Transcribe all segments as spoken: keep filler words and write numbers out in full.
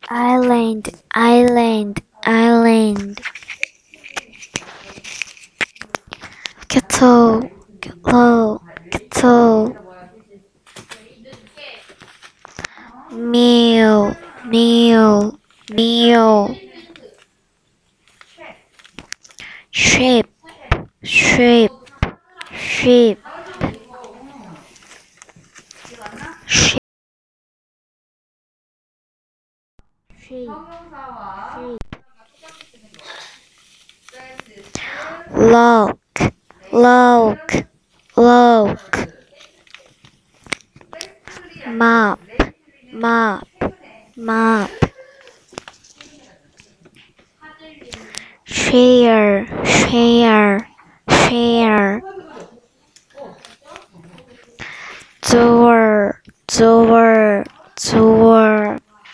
island, island, island. Kettle, kettle, kettle. Meal, meal, meal. Ship, ship, ship, ship, ship, lock, lock, lock. Map, map, map. Share, share, share. Door, door, door.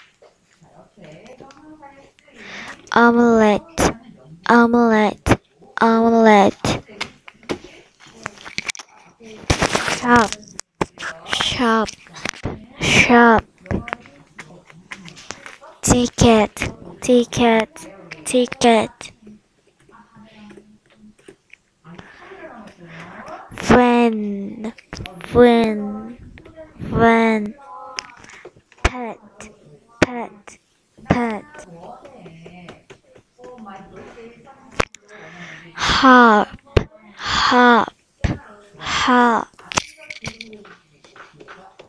Omelette, omelette, omelette. Shop, shop, shop. Ticket, ticket, ticket. Friend, friend, friend. Pet, pet, pet. Harp, harp, harp.